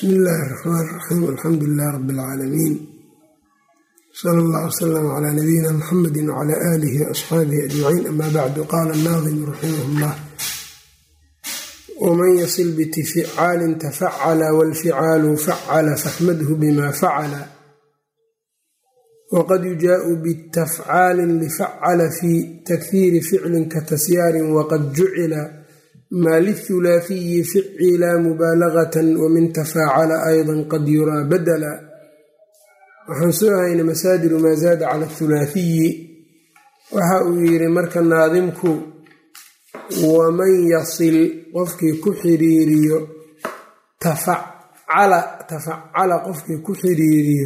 bismi illaahi raxmaan raxiim alxamdu lilahi rabbi alcaalamiin sala allah wsalam calaa nabiyina muxamedi wacalaa aalihi waasxaabihi ajmaciin ama bacdu qaala annaadimu raximah llah waman yasil bitifcaalin tafacala walficaalu facala faxmadhu bima facala waqad yujaau bitafcaalin lifacala fi takhiiri ficlin katasyaarin waqad jucila maa lihulaathiyi ficila mubaalagatan wamin tafaacala ayda qad yuraa badala. waxaan soo haynay masaadiru maa zaada cala ahulaathiyi. waxa uu yidhi marka naadimku waman yasil qofkii ku xiriiriyo tafacala qofkii ku xiriiriyo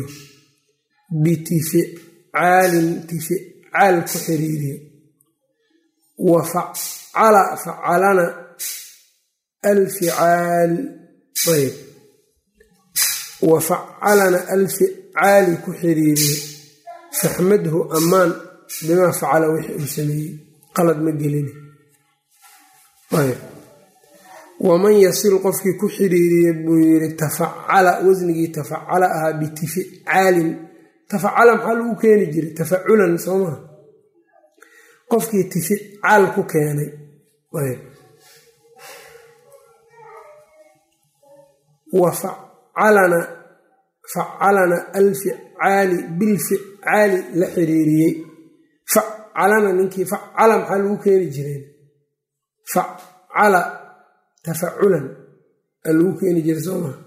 bitifcaalin tificaal ku xiriiriyo wa facalana alficaal ayb wa facalana alficaali ku xiriiriyo faxmadhu ammaan bimaa facala wixii uu sameeyey qalad ma gelin. ayb waman yasil qofkii ku xiriiriya buu yidhi tafacala wasnigii tafacala ahaa bitifcaalin tafacala maxaa lagu keeni jiray tafaculan soo maha qofkii tificaal ku keenay ayb wa facalana alficaali bilficaali la xiriiriyey facalana ninkii facala maxaa lagu keeni jireen facala tafaculan aa lagu keeni jiray soo maha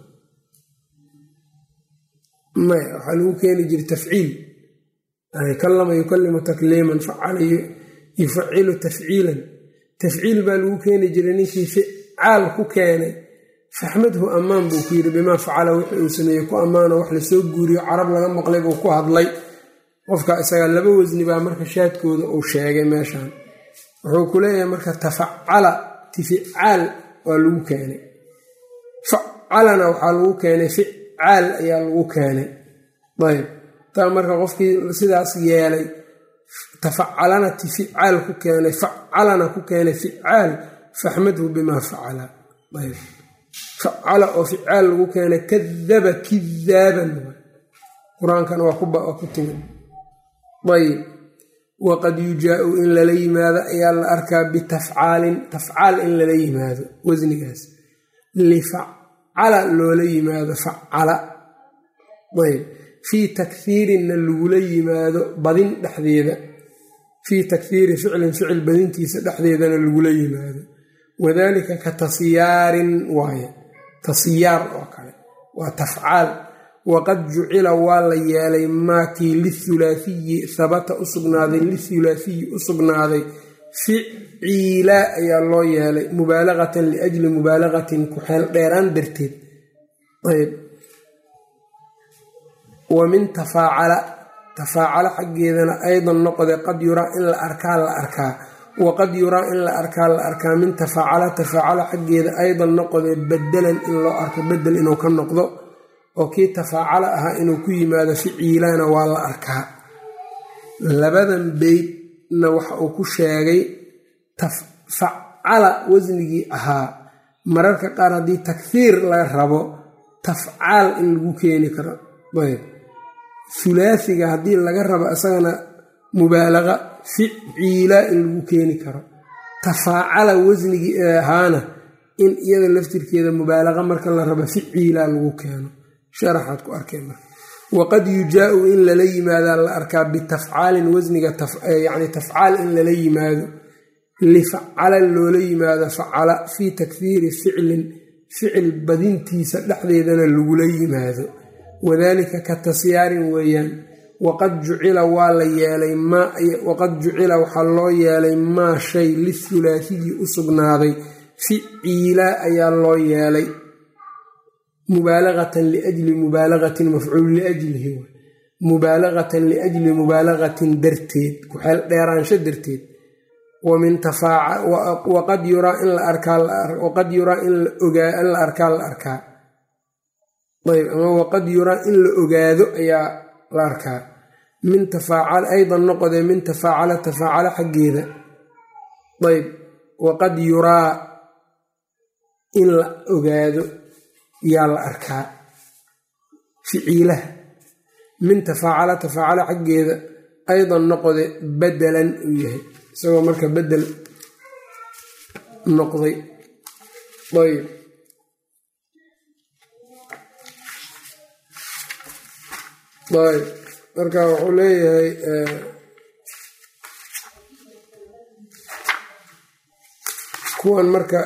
maya waxaa lagu keeni jiray tafciil kallama yukalimu takliiman facala yufacilu tafciilan tafciil baa lagu keeni jiray ninkii ficaal ku keenay faxmadhu ammaan buu ku yidhi bimaa facala wixii uu sameeyey ku ammaano wax lasoo guuriyo carab laga maqlay buu ku hadlay. qofka isagaa laba wasni baa marka shaadkooda uu sheegay meeshaan wuxuu ku leeyahay marka tafacala tificaal waa lagu keenay facalana waxaa lagu keenay ficaal ayaa lagu keenay. ayb taa marka qofkii sidaas yeelay tafacalana tificaal ku keenay facalana ku keenay ficaal faxmadhu bimaa facala. ayb facala oo ficaal lagu keenay kadaba kidaaban qur-aankana waa ku timid. ayb waqad yujaau in lala yimaado ayaa la arkaa bitafcaalin tafcaal in lala yimaado wasnigaas lifacala loola yimaado facala. ayb fii takhiirinna lagula yimaado badin dhexdeeda fii takhiiri ficlin ficil badintiisa dhexdeedana lagula yimaado wadalika ka tasyaarin waaye tasyaar oo kale waa tafcaal. waqad jucila waa la yeelay maakii lihulaathiyi habata u sugnaaday lihulaathiyi u sugnaaday ficiila ayaa loo yeelay mubaalagatan liajli mubaalagatin ku xeel dheeraan darteed. ayb wa min tafaacala xaggeedana aydan noqode qad yuraa in la arkaa waqad yuraa in la arkaa min tafaacala xaggeeda aydan noqode badelan in loo arko bedel inuu ka noqdo oo kii tafaacala ahaa inuu ku yimaado ficiilana waa la arkaa. labadan beydna waxa uu ku sheegay facala wasnigii ahaa mararka qaar haddii takhiir laga rabo tafcaal in lagu keeni karo. ayb hulaasiga haddii laga rabo isagana mubaalaqa ficiila in lagu keeni karo. tafaacala wasnigii ahaana in iyada laftirkeeda mubaalaqa marka la rabo ficiila lagu keeno. sharaxaad ku arkeen marka waqad yujaau in lala yimaadaa la arkaa bitafcaalin wasniga yani tafcaal in lala yimaado lifacala loola yimaado facala fii takhiiri ficlin ficil badintiisa dhexdeedana lagula yimaado wadalika ka tasyaarin weeyaan. waqad jucila waa la yeelay waqad jucila waxaa loo yeelay maa shay lihulaathiyi u sugnaaday ficiila ayaa loo yeelay mubaalagatan liajli mubaalagatin mafcuul liajlihi mubaalagatan liajli mubaalagatin darteed ku xeel dheeraansho darteed. waqad yuraa in la arkaawaqad yuraa in la arkaa ayb ama waqad yuraa in la ogaado ayaa la arkaa min tafaacal aydan noqodee min tafaacala xaggeeda. ayb waqad yuraa in la ogaado yaa la arkaa ficiilaha min tafaacala tafaacala xaggeeda aydan noqde badalan uu yahay isagoo marka bedel noqday. ayb ayb marka wuxuu leeyahay kuwan marka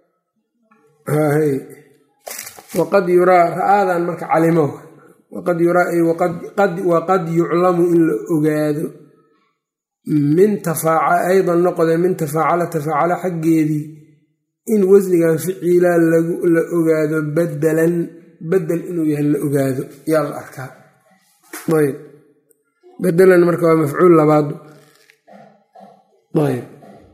waqad yuraa ra'aadan marka calimo waqad yuraa waqad yuclamu in la ogaado min aydan noqode min tafaacala tafaacala xaggeedii in wasnigan ficiila la ogaado badalan bedel inuu yahay la ogaado yaa la arkaa. ayb badalan marka waa mafcuul labaad. ayb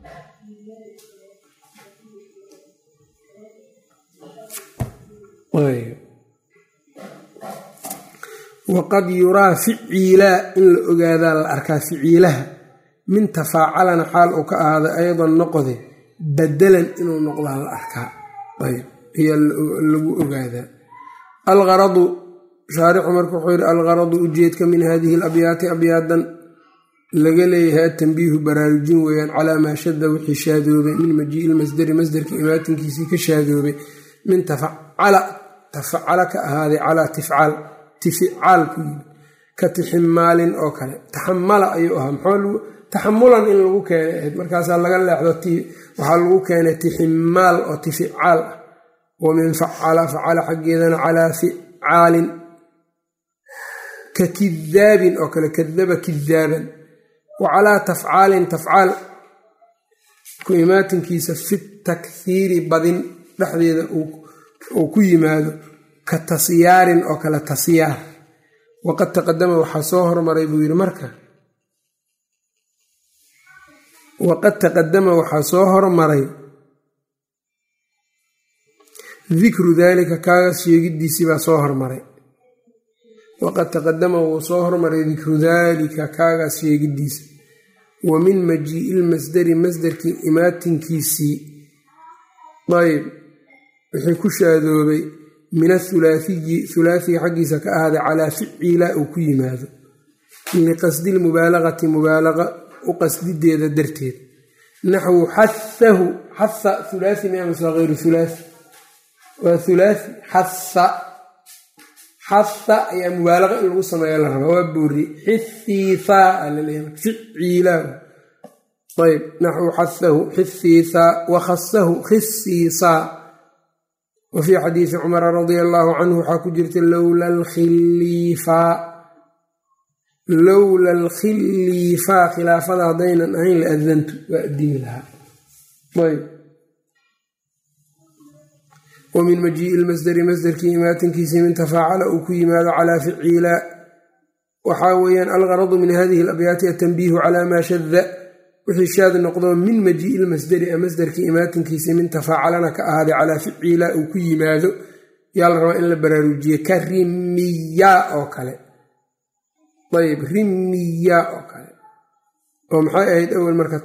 waqad yuraa ficiilaa in la ogaadaa la arkaa ficiilaha min tafaacalana xaal uu ka ahaaday aydan noqode badalan inuu noqdaa la arkaa. ayb ayaa lagu ogaadaa. algaradu shaarixu marka wuxuu yidhi algaradu ujeedka min hadihi alabyaati abyaadan laga leeyahay atanbiihu baraarujin weeyaan calaa maa shada wixii shaadoobay min majii'i ilmasdari masdarka imaatinkiisii ka shaadoobay min tafacala ka ahaaday calaa tifcaal tificaal ku yimi ka tiximaalin oo kale taxamala ayuu ahaa taxamulan in lagu keenay ahayd markaasaa laga leexdo waxaa lagu keenay tiximaal oo tificaal ah. wa min facala facala xaggeedana calaa ficaalin ka kidaabin oo kale kadaba kidaaban wa calaa tafcaalin tafcaal ku imaatinkiisa fi takhiiri badin dhexdeeda uu ku yimaado ka tasyaarin oo kale tasyaar. waqad taqadama waxaa soo hormaray buu yidhi marka waqad taqadama waxaa soo hormaray dikru daalika kaaga sheegidiisii baa soo hormaray. waqad taqadama wuu soo hormaray dikru daalika kaagaas sheegidiisa wa min majii'i ilmasdari masdarkii imaatinkiisii ayb wixii ku shaadoobay min athulaathiyi thulaathiga xaggiisa ka ahaaday calaa ficiila uu ku yimaado liqasdi lmubaalagati mubaalaqa u qasdideeda darteed. naxwu xahahu xaha thulaathi miamasa hayru thulaathi waa thulaathi xaha ayaa mubaalaqa in lagu sameeya la rabaa waa boori xithiithaa alaleeyahay ficiilaa. ayb naxwu xahahu xithiithaa wakhasahu khisiisaa. wa fii xadiidi cumara radia allaahu canhu waxaa ku jirta lowla alkhiliifaa khilaafada haddaynan ahayn la adantu waa adimi lahaa. ayb wa min majii'i ilmasdari masdarkii imaatinkiisii min tafaacala uu ku yimaado calaa ficiila waxaa weeyaan algaradu min hadihi alabyaati atanbiihu calaa maa shada wixii shaad noqdo min majii'i ilmasdari a masdarkii imaatinkiisii min tafaacalana ka ahaaday calaa ficiila uu ku yimaado yaa la rabaa in la baraarujiye ka rimiyaa oo kale. ayb rimiyaa oo kale oo maxay ahayd awel marka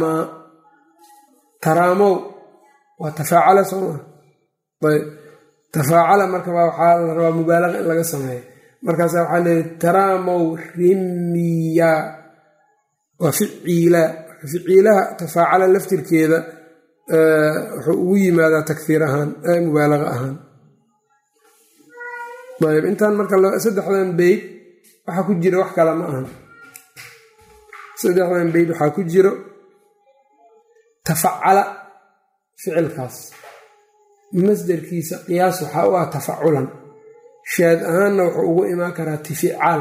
taraamow waa tafaacala sooma. ayb tafaacala marka waxaa la rabaa mubaalaqa in laga sameeyo markaasa waxaa leeyahy taraamow rimiyaa waa ficiilaa. ficiilaha tafaacala laftirkeeda wuxuu ugu yimaadaa takfiir ahaan mubaalaqa ahaan. ayb intaan marka saddexdan beyd waxaa ku jira wax kale ma ahan. saddexdan beyd waxaa ku jiro tafacala ficilkaas masdarkiisa qiyaas waxaa u ah tafaculan shaad ahaanna wuxuu ugu imaan karaa tificaal.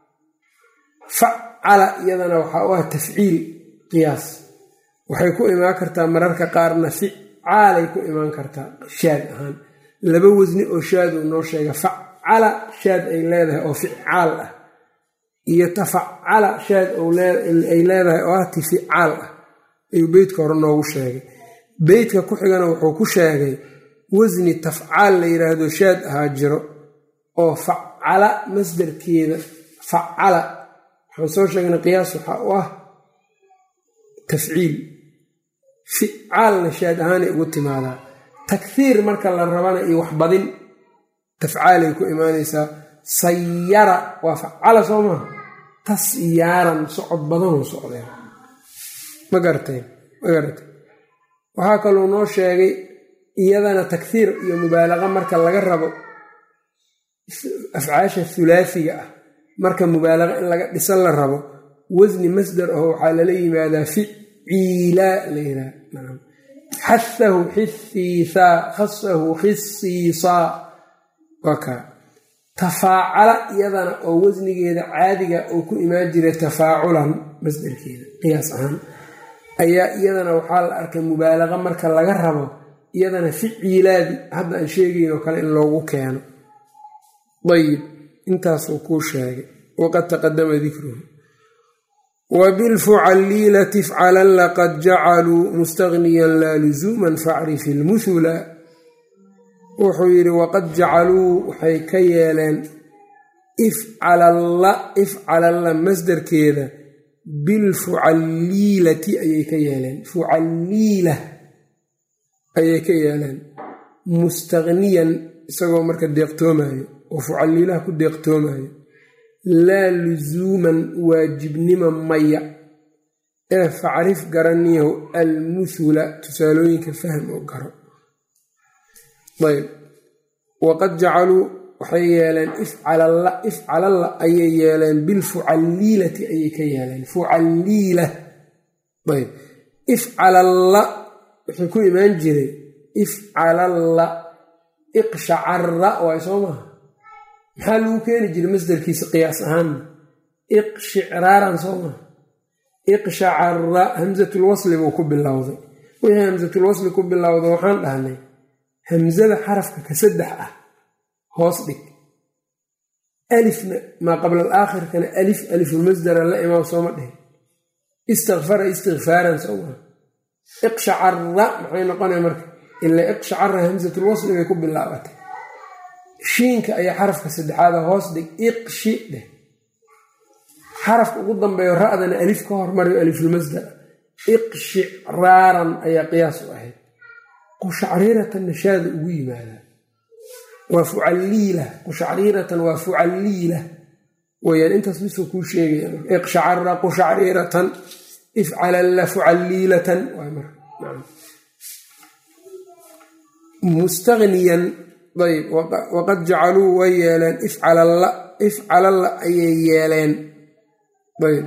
facala iyadana waxaa u ah tafciil qiyaas waxay ku imaan kartaa mararka qaarna ficaalay ku imaan kartaa shaad ahaan. laba wasni oo shaad uu noo sheega facala shaad ay leedahay oo ficaal ah iyo tafacala shaad ay leedahay oo ah tificaal ah ayuu beydka hore noogu sheegay. beydka ku xigana wuxuu ku sheegay wasni tafcaal la yidhaahdo shaad ahaa jiro oo facala masdarkeeda facala waxaan soo sheegnay qiyaas waxaa u ah tafciil. ficaalna shaad ahaanay ugu timaadaa. takhiir marka la rabana iyo waxbadin tafcaalay ku imaanaysaa sayara waa facala soo maha tasyaaran socod badanuu socdeen ma garatay waxaa kaluu noo sheegay iyadana takhiir iyo mubaalaqa marka laga rabo afcaasha hulaasiga ah marka mubaalaqa in laga dhisan la rabo wasni masdar aho waxaa lala yimaadaa ficiila la yidhaha xahahu xisiisaa khasahu khisiisaa waa kaa tafaacala iyadana oo wasnigeeda caadiga uu ku imaan jiray tafaaculan masdarkeeda qiyaas ahaan ayaa iyadana waxaa la arkay mubaalaqa marka laga rabo iyadana ficiilaadi hadda aan sheegayn oo kale in loogu keeno ayib intaasuu kuu sheegay waqad taqadama dikruhu wabilfucaliilati ifcalan laqad jacaluu mustagniyan laa luzuuman facrif ilmuhula wuxuu yidhi waqad jacaluu waxay ka yeeleen ifcalalla masdarkeeda bilfucaliilati ayay ka yeeleen fucaliila ayay ka yeeleen mustagniyan isagoo marka deeqtoomayo oo fucaliilaha ku deeqtoomayo laa luzuuman waajibnima maya ee facrif garaniyahu almuhula tusaalooyinka fahm oo garo ayb waqad jacaluu waxay yeeleen ifcalalla ayay yeeleen bilfucaliilati ayay ka yeeleen fucaliila ayb ifcalalla wuxuu ku imaan jiray ifcalalla iqshacara waay soo maha maxaa lagu keeni jiray masdarkiisa qiyaas ahaanna iqshicraaran soo maha iqshacara hamsatulwasli buu ku bilowday wixii hamsatulwasli ku bilowda waxaan dhahnay hamsada xarafka ka saddex ah hoos dhig alifna maa qabla alaakhirkana alifulmasdara la imaam sooma dhihin istikfara istikfaaran soo maha iqshacara maxay noqonaya marka ilaa iqshacara hamsatulwasli bay ku bilaabatay shiinka ayaa xarafka saddexaada hoos dhig iqshi dheh xarafka ugu dambeeyo ra'dana alif ka hormariyo alifulmasdar iqshicraaran ayaa qiyaas u ahayd qushacriratan nashaada ugu yimaadaa waa fucaliila qushacriratan waa fucaliila weyaan intaas misuu kuu sheegaya iqshacara qushacriratan ifcalalla fucaliilatan mustagniyan ayb waqad jacaluu way yeeleen ifcalalla ayay yeeleen ayb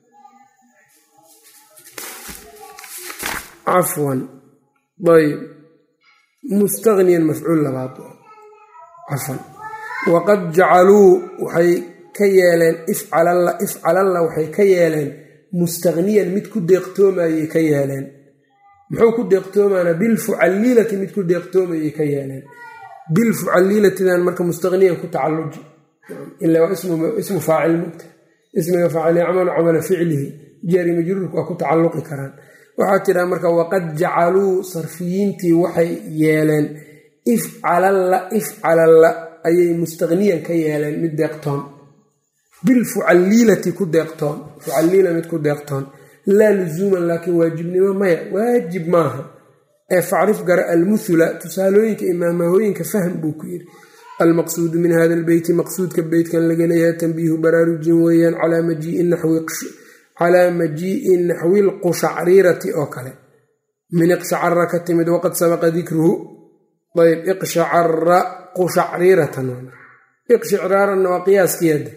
cafwan ayb mustagniyan mafcuul labaad cafwan waqad jacaluu waxay ka yeeleen ifcalalla waxay ka yeeleen mustagniyan mid ku deeqtoomayay ka yeeleen muxuu ku deeqtoomaana bilfucaliilati mid ku deeqtoomayay ka yeeleen bilfucaliilatidan marka mustagniyan ku tacalluji ilaa waa ismu faacil mugta ismiga faacil yacmalu camala ficlihi jaari majruurka waa ku tacalluqi karaan waxaa tiraa marka waqad jacaluu sarfiyiintii waxay yeeleen ifcalalla ayay mustagniyan ka yeeleen mid deeqtoon bilfucaliilati ku deeqtoon fucaliila mid ku deeqtoon laa luzuuman laakiin waajibnimo maya waajib maaha ee facrif gara almuhula tusaalooyinka imaamahooyinka fahm buu ku yidhi almaqsuudu min hada albeyti maqsuudka beytkan laga leeyahay tanbiihu baraarujin weeyaan calaa majii'i naxwi lqushacrirati oo kale min iqshacara ka timid waqad sabaqa dikruhu ayb iqshacara qushacriratan iqshicraaranna waa qiyaaskiyada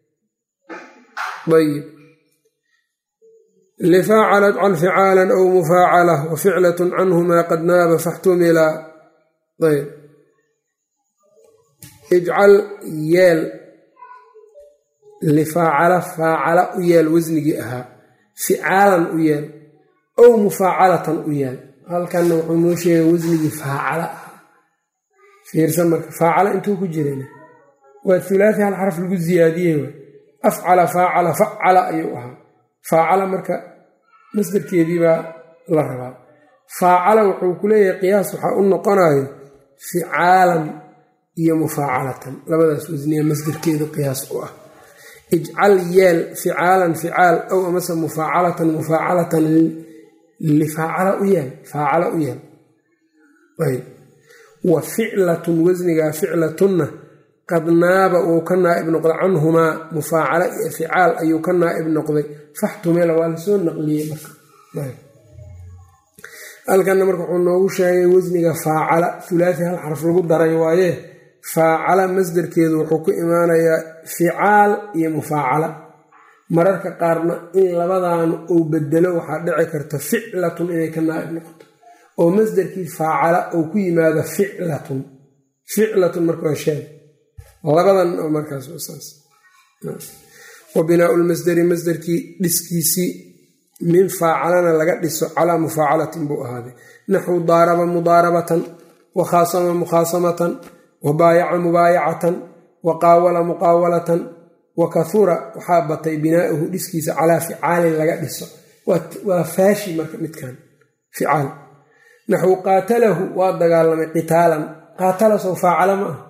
ayb lifaacalat can ficaalan aw mufaacalah wa ficlatun canhumaa qad naaba faxtumila ayb ijcal yeel lifaacala faacala u yeel wasnigii ahaa ficaalan u yeel ow mufaacalatan u yeel halkanna wuxuu noo sheegay wasnigii faacala ahaa fiirsan marka faacala intuu ku jirana waa hulaasi hal xaraf lagu siyaadiyey waay afcala faacala facala ayuu ahaa faacala marka masdarkeedii baa la rabaa faacala wuxuu ku leeyahay qiyaas waxaa u noqonayo ficaalan iyo mufaacalatan labadaas wasniya masdarkeeda qiyaas u ah ijcal yeel ficaalan ficaal ow amase mufaacalatan mufaacalatan lifaacala u yeel faacala u yeel ayb wa ficlatun wasnigaa ficlatunna qad naaba uu ka naa'ib noqday canhumaa mufaacala iyo ficaal ayuu ka naa'ib noqday faxtumila waa lasoo naqliyey marka halkanna marka wuxuu noogu sheegay wasniga faacala hulaasi hal xaraf lagu daray waaye faacala masdarkeedu wuxuu ku imaanayaa ficaal iyo mufaacala mararka qaarna in labadan uu bedelo waxaa dhici karta ficlatun inay ka naa'ib noqoto oo masdarkii faacala uu ku yimaado ficlatun marka waa sheeg labadan oo markaas saas wa binaau lmasdari masdarkii dhiskiisii min faacalana laga dhiso calaa mufaacalatin buu ahaaday naxwu daaraba mudaarabatan wa khaasama mukhaasamatan wa baayaca mubaayacatan wa qaawala muqaawalatan wa kahura waxaa batay binaa'uhu dhiskiisa calaa ficaalin laga dhiso waa faashi marka midkan ficaal naxwu qaatalahu waa dagaalamay qitaalan qaatala sow faacala ma ah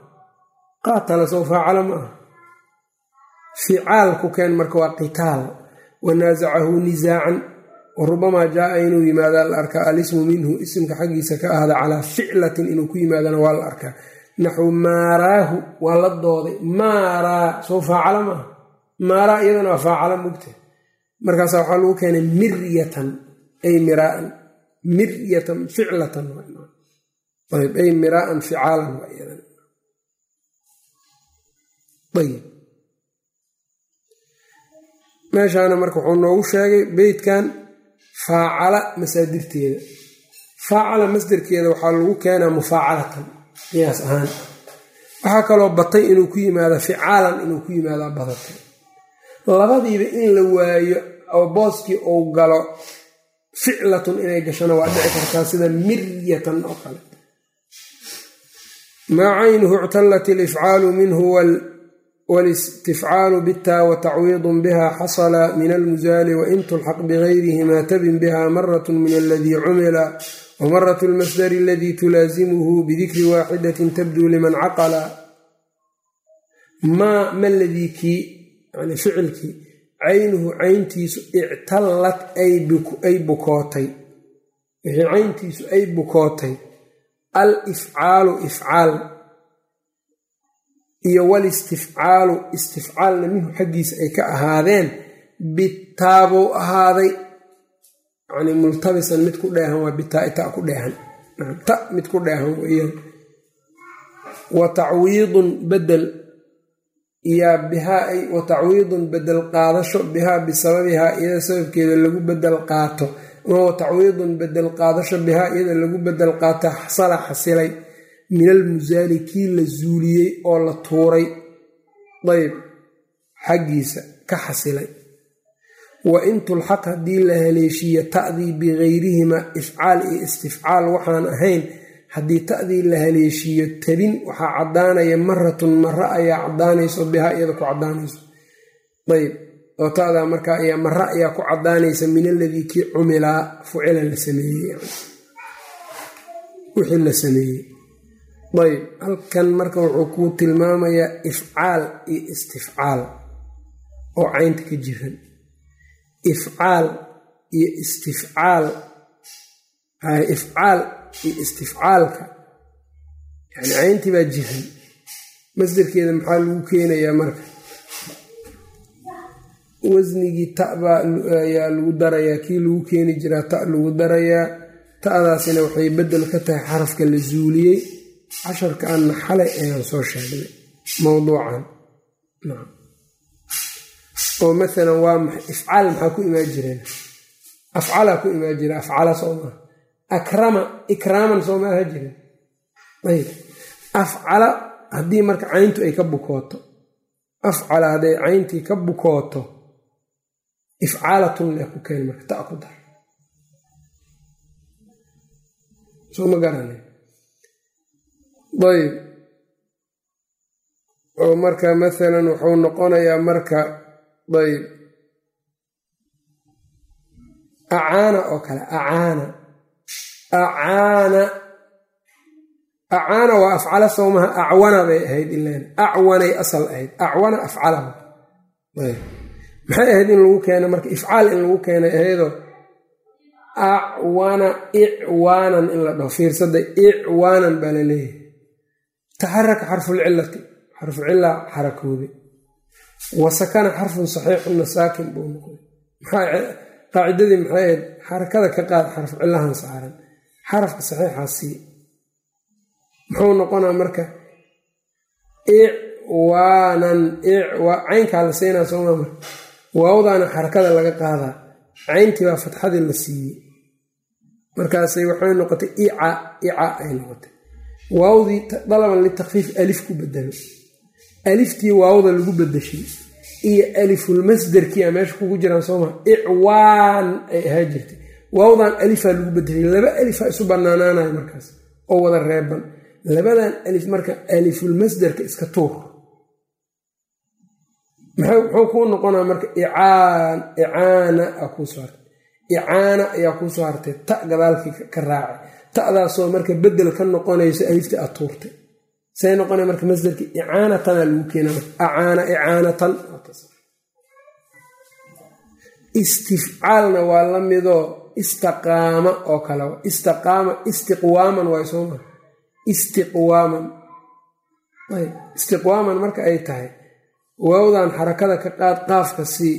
ficaalku keen marka waa qitaal wanaasacahu nisaacan wa rubamaa jaaa inuu yimaada la arkaa alismu minhu isimka xaggiisa ka ahda calaa ficlatin inuu ku yimaadana waa la arkaa naxwu maaraahu waa la dooday maaraa sow faacala ma ah maaraa iyadana waa faacala mugta markaasa waxaa lagu keenay miryatan ay miraaan miryatan ficlatan ay miraaan ficaalan waa iyadana ayb meeshaana marka wuxuu noogu sheegay beytkan faacala masaadirteeda faacala masdarkeeda waxaa lagu keenaa mufaacalatan qiyaas ahaan waxaa kaloo batay inuu ku yimaada ficaalan inuu ku yimaadaa badatay labadiiba in la waayo oo booskii uu galo ficlatun inay gashana waa dhici kartaa sida miryatan oo kale maa caynuhu ictallat ilifcaalu minhu walistifcaalu bitaa watacwiidun biha xasala min almusaali wain tulxaq bigayrihimaa tabin biha marat min aladii cumila wamarat lmasdari aladii tulaasimuhu bidikri waaxidatin tabduu liman caqala ma ladii kii yani ficilkii caynuhu cayntiisu ictallat ay bukootay wixii cayntiisu ay bukootay al ifcaalu ifcaal iyo walistifcaalu istifcaalna minhu xaggiisa ay ka ahaadeen bitaabuu ahaaday yani multabisan mid ku dheehan waa bitaa ta ku dheehan ta mid ku dheehan weyaan wa tacwiidun bedel iyaa bihaa ay wa tacwiidun bedel qaadasho bihaa bisababihaa iyada sababkeeda lagu bedel qaato ama wa tacwiidun bedel qaadasho bihaa iyada lagu bedel qaato xasala xasilay min almusaali kii la zuuliyey oo la tuuray dayb xaggiisa ka xasilay wa in tulxaq haddii la haleeshiiyo ta'dii bigayrihimaa ifcaal iyo istifcaal waxaan ahayn haddii ta'dii la haleeshiiyo tabin waxaa caddaanaya maratun mara ayaa caddaanayso bihaa iyada ku caddaanayso ayb oo ta'daa markaa ayaa mara ayaa ku caddaanaysa min aladii kii cumilaa fucila la sameeyey wixii la sameeyey ayb halkan marka wuxuu kuu tilmaamayaa ifcaal iyo istifcaal oo caynta ka jiran ifcaal iyo istifcaal ifcaal iyo istifcaalka yani cayntii baa jiran masdarkeeda maxaa lagu keenayaa marka wasnigii ta'baa ayaa lagu darayaa kii lagu keeni jiraa ta lagu darayaa ta'daasina waxay bedel ka tahay xarafka la zuuliyey casharkaanna xalay ayaan soo sheegnay mowduucan oo maalan waa maxay ifcaal maxaa ku imaan jireen afcalaa ku imaan jira afcala soo maaha akrama ikraaman soo maaha jiren ayb afcala haddii marka cayntu ay ka bukooto afcala hadday cayntii ka bukooto ifcaalatun leh ku keen marka ta ku dar soo ma garanay ayb oo marka maalan wuxuu noqonayaa marka ayb acaana oo kale acaana waa afcala sowmaha acwana bay ahayd ilaan acwanay asal ahayd acwana afcala ayb maxay ahayd in lagu keena marka ifcaal in lagu keenay ahaydoo acwana icwaanan in la dhaho fiirsada icwaanan baa la leeyahay taxaraka xarfu cilla xarakooday. wasakana xarfun saxiixunna saakin buu noqday. qaacidadii maxay ahayd? xarakada ka qaad xarfu cillahan saaran, xarafka saxiixaasii muxuu noqonaa marka? icwaanan. caynkaa la siinaa sooma marka waawdaana xarakada laga qaadaa, cayntii baa fatxadii la siiyey, markaasay waxay noqotay ica ay noqotay. waawdii dalaban litakfiif alif ku bedelo, aliftii waawda lagu bedeshay iyo alifulmasderkiia meesha kugu jiraan sooma. icwaan ay ahaa jirtay, waawdan alifaa lagu bedeshay, laba alifaa isu banaanaanayo markaas oo wada reeban. labadan alif marka alifulmasderka iska tuur, muxuu kuu noqonaa marka? icaana aa kuu soo hartay, icaana ayaa kuu soo hartay, ta gadaalkii ka raacay, ta'daasoo marka bedel ka noqonayso aliftii aad tuurtay. say noqonay marka masderkii? icaanatanaa lagu keena marka acaana icaanatan. istifcaalna waa la midoo istaqaama oo kale, istaqaama istiqwaaman waay soo maa. istiqwaaman marka ay tahay waawdan xarakada ka qaad, qaafka sii,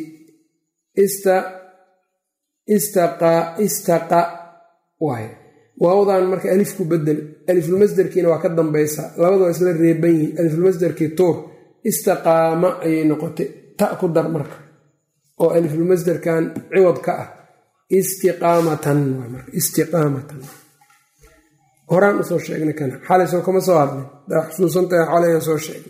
istaqa waay. waawdan marka alif ku bedel, alifulmasderkiina waa ka dambaysaa, labada waa isla reeban yihiin. alifulmasderkii tuur, istaqaama ayay noqotay, ta ku dar marka oo alifulmasderkan ciwad ka ah. istiqaamatan waa marka istiqaamatan. horaan usoo sheegnay kana xalay soo kama soo hadlay, daa xusuusantahay xalayaan soo sheegnay.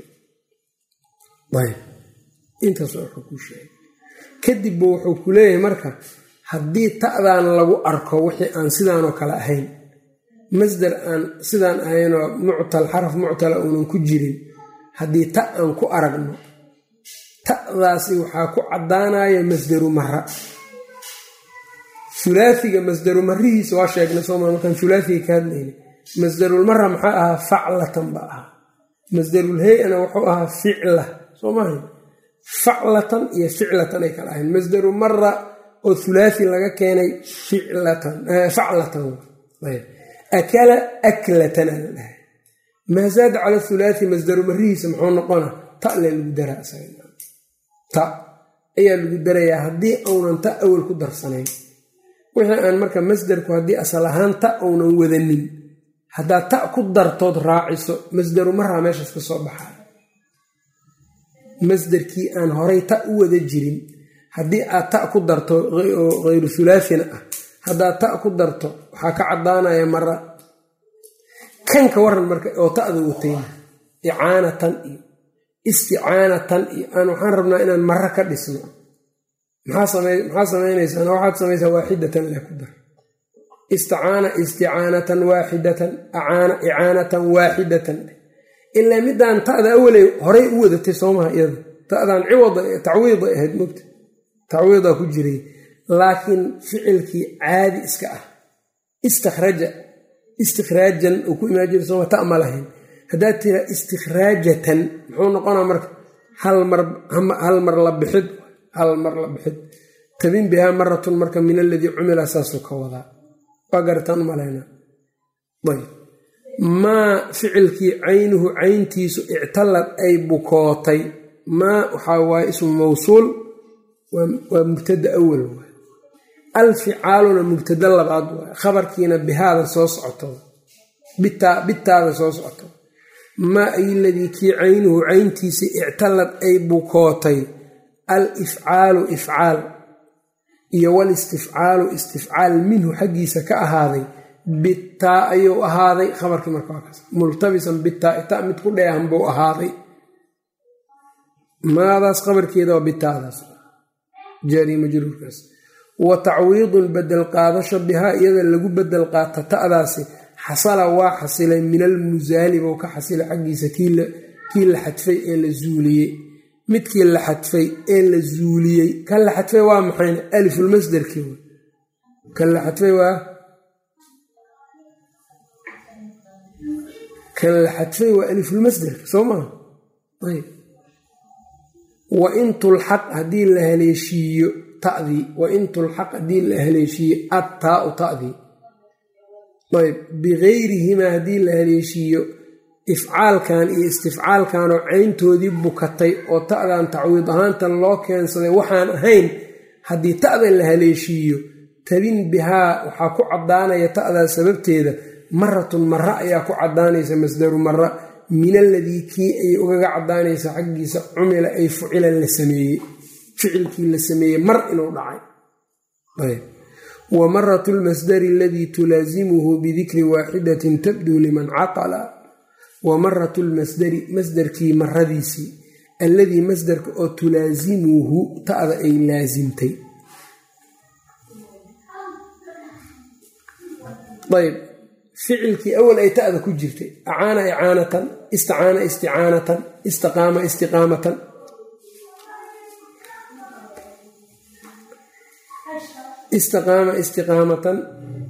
intaasoo wuxuu ku sheegay. kadib buu wuxuu ku leeyahay marka haddii ta'daan lagu arko wixii aan sidaanoo kale ahayn, masder aan sidaan ahaynoo muctal, xaraf muctala uunan ku jirin, haddii ta aan ku aragno, ta'daasi waxaa ku caddaanaya masderu mara. hulaaiga masderu marihiisa waa sheegnay sooma, markaan hulaaiga ka hadlayna. masderulmara maxaa ahaa? faclatan ba ahaa. masderulhay-ana wuxuu ahaa ficla soo maaha. faclatan iyo ficlatan ay kala ahayn. masderu mara oo hulaai laga keenay faclatan. akala aklatan ala dhahay. maa zaada cala hulaai masderu marihiisa muxuu noqona? ta le lagu daraa, ta ayaa lagu darayaa haddii aunan ta awal ku darsanayn. wixii aan marka masderku haddii asal ahaan ta uunan wadanin, haddaad ta ku dartood raaciso masderu maraa meeshaas ka soo baxaa. masderkii aan horay ta u wada jirin haddii aad ta ku darto oo hayru hulaafina ah, haddaad ta ku darto waxaa ka caddaanaya mara. kanka waran marka oo ta'da watayna icaanatan iyo isticaanatan iyo aan waxaan rabnaa inaan mara ka dhisno. maxaa samaynaysaa? waxaad samaysaa waaxidatan le ku dar. istacaana isticaanatan waaxidatan, acaana icaanatan waaxidatan. ilaa midaan ta'da awaley horay u wadatay soomaha iyada, ta'daan tacwiiday ahayd mogta, tacwiidaa ku jiray, laakiin ficilkii caadi iska ah. istikhraajan uu ku imaan jiray sooma, ta ma lahayn. haddaad tira istikhraajatan muxuu noqonaa marka? hal mar la bixid, hal mar la bixid. tabin bihaa maratun marka min aladii cumila saasuu ka wadaa. waa garataan umalayna. ayb maa ficilkii caynuhu cayntiisu ictalad ay bukootay. maa waxaa waaye ismu mawsuul, waa mubtada awal waay. alficaaluna mubtada labaad waay. khabarkiina bihaada soo socoto, bitaada soo socoto. maa ay ladii kii caynuhu cayntiisa ictalad ay bukootay. alifcaalu ifcaal iyo walistifcaalu istifcaal minhu xaggiisa ka ahaaday. bitaa ayuu ahaaday khabarkii marka waakaas multabisan bitaa, ta mid ku dheehan buu ahaaday. maadaas khabarkeeda waa bitaadaas jaari majruurkaas. wa tacwiidun bedel qaadasho bihaa iyada lagu bedel qaata ta'daasi xasala waa xasilay min almusaali buu ka xasilay xaggiisa kii la xadfay ee la zuuliyey. midkii la xadfay ee la zuuliyey, kan la xadfay waa maxayna? alifulmasderkii. kan la xadfay waa alifulmasderka soo maa. ayb wain tulxaq haddii la haleeshiiyo ta'dii, wain tulxaq haddii la haleeshiiyo attaau ta'dii. ayb bigayrihimaa haddii la haleeshiiyo ifcaalkan iyo istifcaalkanoo cayntoodii bukatay oo ta'dan tacwiid ahaantan loo keensaday waxaan ahayn haddii ta'da la haleeshiiyo tabin bihaa waxaa ku caddaanaya ta'daa sababteeda maratun mara ayaa ku caddaanaysa masdaru mara min alladii kii ayay ugaga caddaanaysa xaggiisa cumila ay fucilan la sameeyey ficilkii la sameeyey mar inuu dhacay. wa maratu lmasdari aladii tulaasimuhu bidikri waaxidatin tabduu liman caqala. wa maratu lmasdari masdarkii maradiisii alladii masdarka oo tulaasimuhu ta'da ay laasimtay. ayb ficilkii awal ay ta'da ku jirtay acaana icaanatan, istacaana isticaanatan, istaqaama istiqaamatan. istaqaama istiqaamatan,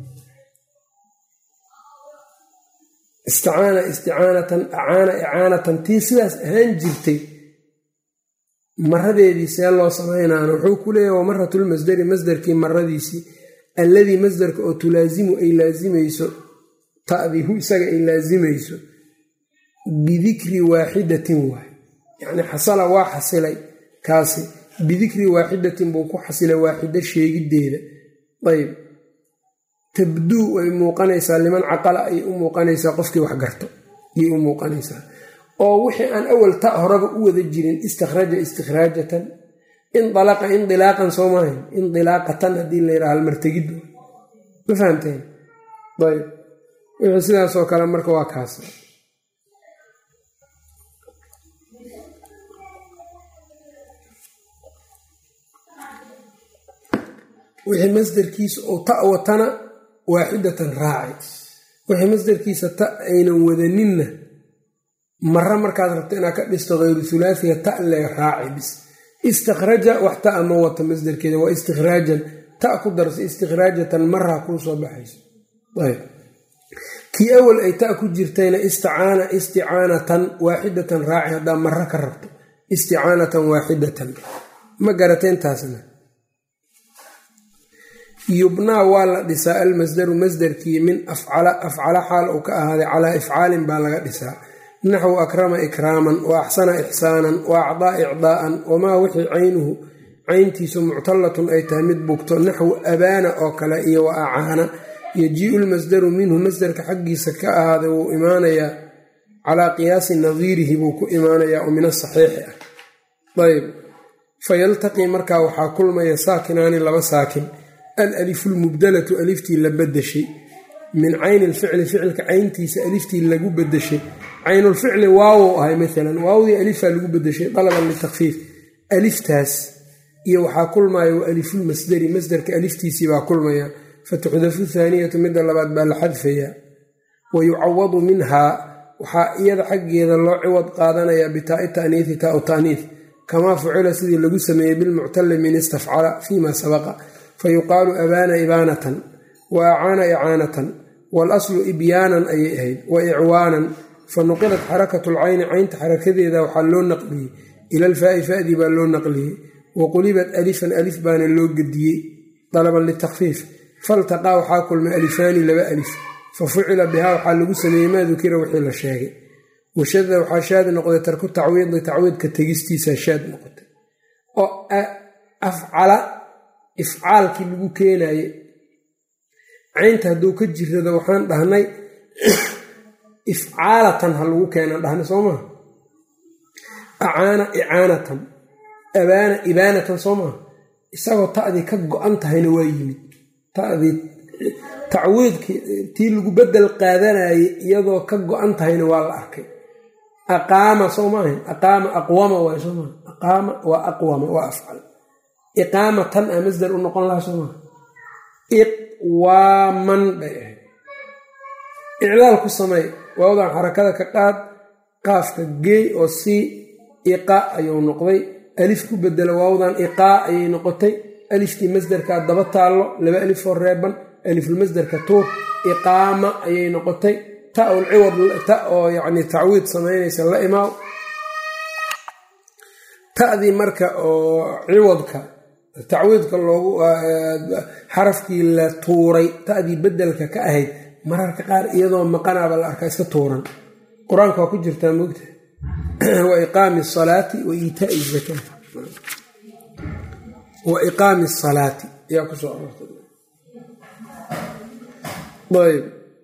istacaana isticaanatan, acaana icaanatan. tii sidaas ahaan jirtay maradeedii see loo samaynaana wuxuu ku leeyahy wa maratulmasdari masdarkii maradiisii alladii masdarka oo tulaasimu ay laasimayso ta'dii hu isaga ay laasimayso bidikri waaxidatin waay yacni xasala waa xasilay kaasi bidikri waaxidatin buu ku xasilay waaxido sheegiddeeda. ayb tabduu way muuqanaysaa liman caqala ayay u muuqanaysaa qofkii wax garto ayay u muuqanaysaa oo wixii aan awal ta horaba u wada jirin istikhraja istikhraajatan, indalaqa indilaaqan soo maahayn indilaaqatan haddii la yidhaha halmartegid ma fahamteen. ayb wixii sidaasoo kale marka waa kaas. wixii masdarkiisa oo ta watana waaxidatan raaci, wixii masdarkiisa ta aynan wadaninna mara markaad rabto inaad ka dhisto hayru hulaasiga ta le raaci bis. istikhraja wax ta ma wata masdarkeeda waa istikhraajan, ta ku darsa istikhraajatan maraa kuu soo baxayso. ayb kii awal ay ta ku jirtayna istacaana isticaanatan waaxidatan raaci haddaa mara ka rabto isticaanatan waaxidatan. ma garateentaasna yubnaa waa la dhisaa almasdaru masdarkii min afcala xaal uu ka ahaaday calaa ifcaalin baa laga dhisaa naxwu akrama ikraaman wa axsana ixsaanan wa acdaa icdaa'an wamaa wixii caynuhu cayntiisu muctallatun ay tahay mid bugto naxwu abaana oo kale iyo wa acaana. yajii'u lmasdaru minhu masdarka xaggiisa ka ahaaday wuu imaanayaa calaa qiyaasi nadiirihi buu ku imaanayaa oo min asaxiixi ah. ayb fayaltaqii markaa waxaa kulmaya saakinaani laba saakin alalifu lmubdalatu aliftii la badashay min cayni lficli ficilka cayntiisa aliftii lagu badashay. caynulficli waawow ahay maalan waawdii alifaa lagu badashay dalaban litakfiif aliftaas iyo waxaa kulmaya wa alifulmasdari masdarka aliftiisii baa kulmaya fatuxdafu thaaniyatu midda labaad baa la xadfayaa. wa yucawadu minhaa waxaa iyada xaggeeda loo ciwad qaadanayaa bitaa'i ta'niifi taau ta'niif kamaa fucila sidii lagu sameeyey bilmuctali min istafcala fiima sabaqa fayuqaalu abaana ibaanatan wa acaana icaanatan waalaslu ibyaanan ayay ahayd wa icwaanan fanuqilat xarakatu lcayni caynta xarakadeeda waxaa loo naqliyey ila alfaa'i fa'dii baa loo naqliyey wa qulibat alifan alif baana loo gediyey dalaban litakfiif faltaqaa waxaa kulmay alifaani laba alif fa fucila bihaa waxaa lagu sameeyey maa dukira wixii la sheegay. washada waxaa shaad noqday tarku tacwiidi tacwiidka tegistiisa shaad noqotay oo afcala ifcaalkii lagu keenaye caynta hadduu ka jirado waxaan dhahnay ifcaalatan ha lagu keenaan dhahnay soo maha. acaana icaanatan, abaana ibaanatan soo maha. isagoo ta'dii ka go-an tahayna waa yimid ta'dii tacwiidkii tii lagu bedel qaadanayay iyadoo ka go-an tahayna waa la arkay. aqaama soo maahayn aqaama aqwama waay soo maha. aqaama waa aqwama waa afcal. iqaamatan a masdar u noqon lahaa soo maha. iqwaaman bay ahayd. iclaal ku samey waawdan xarakada ka qaad qaafka geey oo sii iqa ayuu noqday alif ku bedela waawdan iqaa ayay noqotay aliftii masdarkaa daba taallo laba alifoo reeban alifulmasdarka tuur iqaama ayay noqotay taul ciwad ta oo yacni tacwiid samaynaysa la imaaw. ta'dii marka oo ciwadka tacwiidka loogu xarafkii la tuuray ta'dii bedelka ka ahayd mararka qaar iyadoo maqanaaba la arkaa iska tuuran qur-aanka waa ku jirtaa moogta wa iqaami asalaati wa iitaa'i zakaati wa iqaami asalaati yaa ku soo aroortay ayb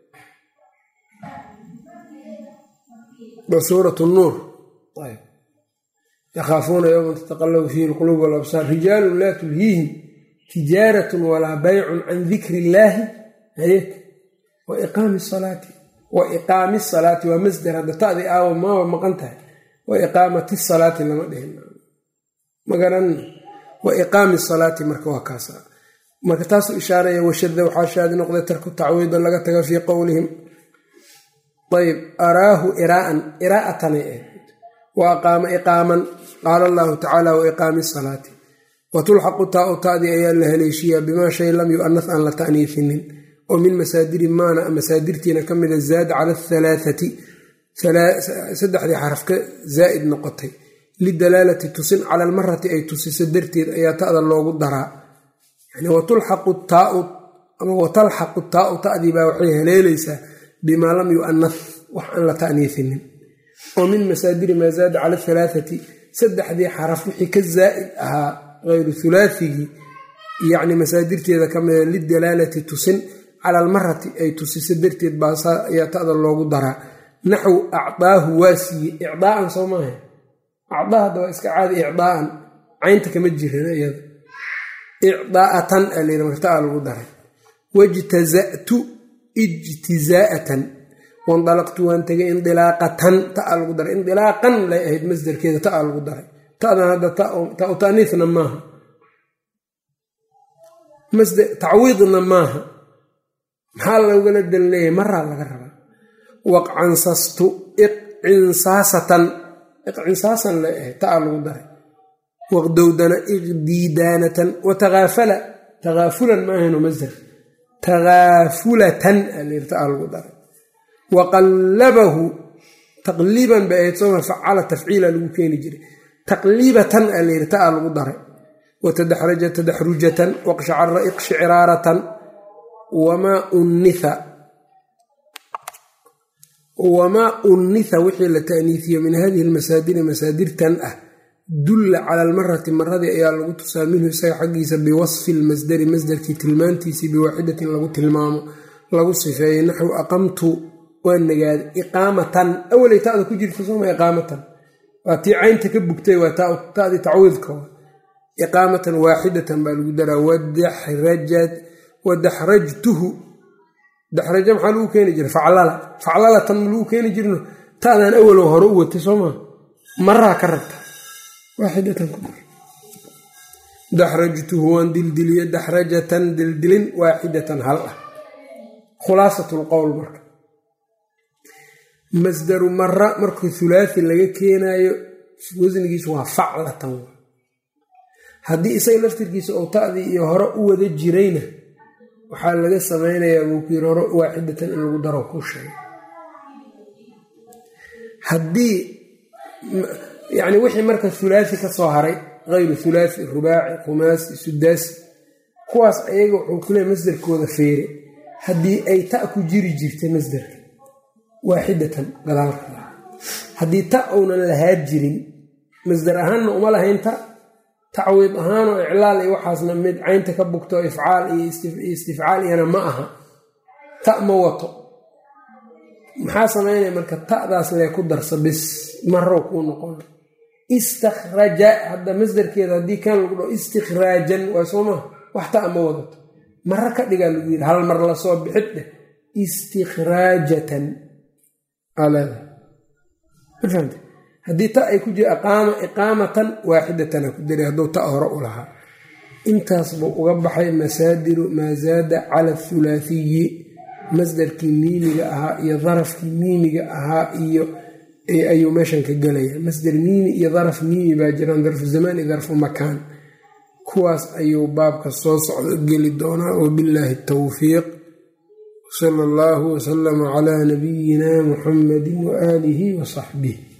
suurat nuur ayb yakhaafuuna yowman tataqallabu fiihi alquluub walabsaar rijaalun laa tulhiihim tijaaratun walaa baycun can dikri illaahi wa iqaami salaati wa iqaami salaati waa masder hadda ta'dii aawo maaba maqan tahay wa iqaamati salaati lama dhihin ma garan wa iqaami salaati marka waa kaasa marka taasuu ishaaraya washada waxaa shaadi noqday tarku tacwiida laga taga fii qowlihim ayb araahu iraa'atanay ahayd wa aqaama iqaaman qaala allahu tacaala wa iqaami salaati wa tulxaqu taau ta'dii ayaa la haleeshiyaa bimaa shay lam yu'anas aan la ta'niifinin oo min masaadiri maana masaadirtiina ka mida zaada cala ahalaathati saddexdii xarafka zaa'id noqotay lidalaalati tusin cala almarati ay tusiso darteed ayaa ta'da loogu daraa yani watulxaqu taau ama watalxaqu taau ta'dii baa waxay haleelaysaa bimaa lam yu'anas wax aan la ta'niifinin oo min masaadiri maa zaada cala ahalaathati saddexdii xaraf wixii ka zaa'id ahaa hayru hulaathigii yacni masaadirteeda ka mida lidalaalati tusin cala almarati ay tusiso darteed baasaa ayaa ta'da loogu daraa naxw acdaahu waa siiye icdaa'an soo maaha acdaa hadda waa iska caadi icdaa'an caynta kama jiran iyada icdaa'atan aa layidhi marka ta'a lagu daray wajtaza'tu ijtizaa'atan wandalaqtu waan tegay indilaaqatan ta'a lagu daray indilaaqan lay ahayd masdarkeeda ta'a lagu daray ta'dan hadda ta'u ta'niifna maaha tacwiidna maaha maxaa loogala dan leeyahay maraa laga rabaa waqcansastu iqcinsaasatan iqcinsaasan lay ahayd ta'a lagu daray waqdowdana iqdiidaanatan watakaafala takaafulan maahayno masdar takaafulatan alayidhi ta'a lagu daray waqallabahu taqliiban bay ahayd sooma facala tafciila lagu keeni jiray taqliibatan alayidhi ta'a lagu daray watadaxraja tadaxrujatan waqshacara iqshicraaratan wamaa unnitha wixii la ta'niifiyo min hadihi almasaadiri masaadirtan ah dulla cala almarati maradii ayaa lagu tusaa minhu isaga xaggiisa biwasfi lmasdari masdarkii tilmaantiisii biwaaxidatin lagu tilmaamo lagu sifeeyey naxwu aqamtu waa nagaaday iqaamatan awalay ta'da ku jirta sooma iqaamatan waa tii caynta ka bugtay waa ta'dii tacwiidka iqaamatan waaxidatan baa lagu daraa wadaxrajtuhu daxraja maxaa lagu keeni jiray faclalatan ma lagu keeni jirno ta'daan awalow hore u watay soo maa maraa ka rabta waaxidatan ku dar daxrajtuhu waan dildiliye daxrajatan dildilin waaxidatan hal ah khulaasatu lqowl marka masdaru mara markuu hulaathi laga keenaayo wasnigiisu waa faclatan haddii isaga laftirkiisa oo ta'dii iyo hore u wada jirayna waxaa laga samaynayaa buu ku yiri hore waaxidatan in lagu daro ku sheegay haddii yacni wixii marka hulaathi ka soo haray hayru hulaathi rubaaci khumaasi sudaasi kuwaas ayaga wuxuu ku leeyahy masdarkooda feere haddii ay ta' ku jiri jirtay masdarka waaxidatan gadaalka haddii ta' uunan lahaa jirin masdar ahaanna uma lahayn ta tacwiid ahaanoo iclaal iyo waxaasna mid caynta ka bugto ifcaal iyo istifcaal iyana ma aha ta' ma wato maxaa samaynaya marka ta'daas lee ku darsa bis marow kuu noqon istakhraja hadda masdarkeeda haddii kan lagu dhaho istikhraajan waa soo maha wax ta' ma wadato maro ka dhigaa lagu yidhi hal mar lasoo bixid dheh istikhraajatan alada mafahante haddii ta ay ku jira iqaamatan waaxidatana ku daray hadduu ta hore u lahaa intaas buu uga baxay masaadiru maa zaada cala athulaathiyi masdarkii miimiga ahaa iyo darafkii miimiga ahaa iyo ayuu meeshan ka gelaya masdar miimi iyo daraf miimi baa jiraan darfu zamaan iyo darfu makaan kuwaas ayuu baabka soo socdo geli doonaa wabillaahi tawfiiq sala allahu wasalama calaa nabiyina muxamadi waaalihi wasaxbih